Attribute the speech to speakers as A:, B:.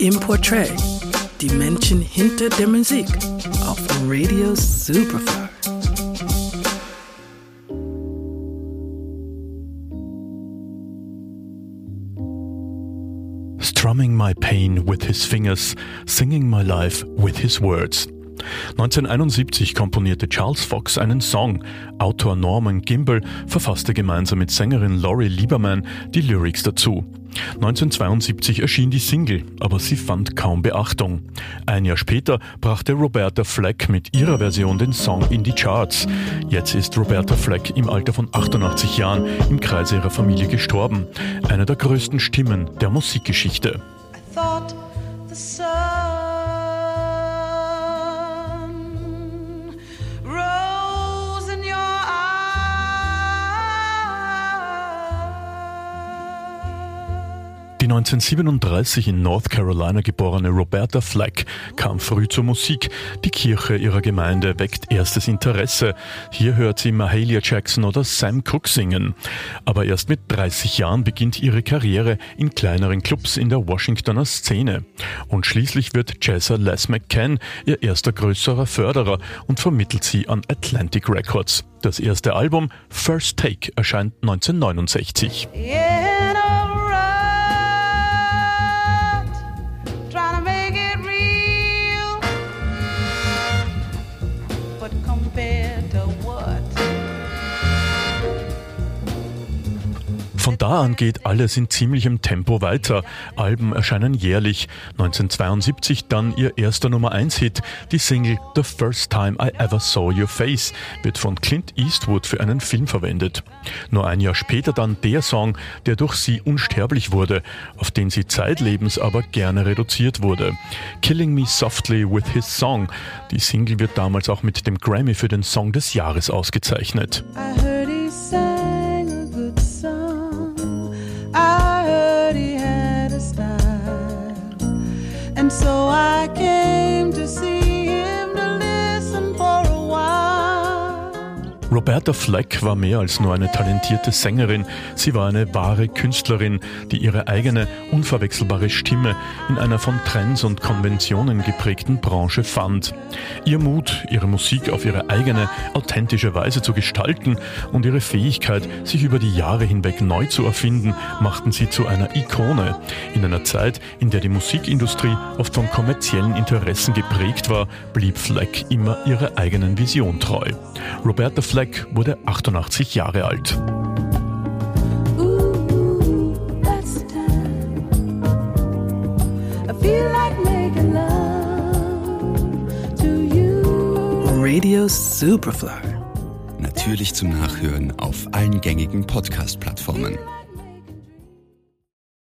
A: im Portrait, die Menschen hinter der Musik auf Radio Superfly.
B: Strumming my pain with his fingers, singing my life with his words. 1971 komponierte Charles Fox einen Song. Autor Norman Gimbel verfasste gemeinsam mit Sängerin Laurie Lieberman die Lyrics dazu. 1972 erschien die Single, aber sie fand kaum Beachtung. Ein Jahr später brachte Roberta Flack mit ihrer Version den Song in die Charts. Jetzt ist Roberta Flack im Alter von 88 Jahren im Kreise ihrer Familie gestorben. Eine der größten Stimmen der Musikgeschichte. Die 1937 in North Carolina geborene Roberta Flack kam früh zur Musik. Die Kirche ihrer Gemeinde weckt erstes Interesse. Hier hört sie Mahalia Jackson oder Sam Cooke singen. Aber erst mit 30 Jahren beginnt ihre Karriere in kleineren Clubs in der Washingtoner Szene. Und schließlich wird Jazzer Les McCann ihr erster größerer Förderer und vermittelt sie an Atlantic Records. Das erste Album First Take erscheint 1969. Von da an geht alles in ziemlichem Tempo weiter. Alben erscheinen jährlich. 1972 dann ihr erster Nummer-1-Hit. Die Single The First Time I Ever Saw Your Face wird von Clint Eastwood für einen Film verwendet. Nur ein Jahr später dann der Song, der durch sie unsterblich wurde, auf den sie zeitlebens aber gerne reduziert wurde. Killing Me Softly with His Song. Die Single wird damals auch mit dem Grammy für den Song des Jahres ausgezeichnet.
C: And so I came to see him to listen for a while.
B: Roberta Flack war mehr als nur eine talentierte Sängerin. Sie war eine wahre Künstlerin, die ihre eigene, unverwechselbare Stimme in einer von Trends und Konventionen geprägten Branche fand. Ihr Mut, ihre Musik auf ihre eigene, authentische Weise zu gestalten und ihre Fähigkeit, sich über die Jahre hinweg neu zu erfinden, machten sie zu einer Ikone. In einer Zeit, in der die Musikindustrie oft von kommerziellen Interessen geprägt war, blieb Flack immer ihrer eigenen Vision treu. Roberta Flack wurde 88 Jahre alt.
A: Radio Superfly.
D: Natürlich zum Nachhören auf allen gängigen Podcast-Plattformen.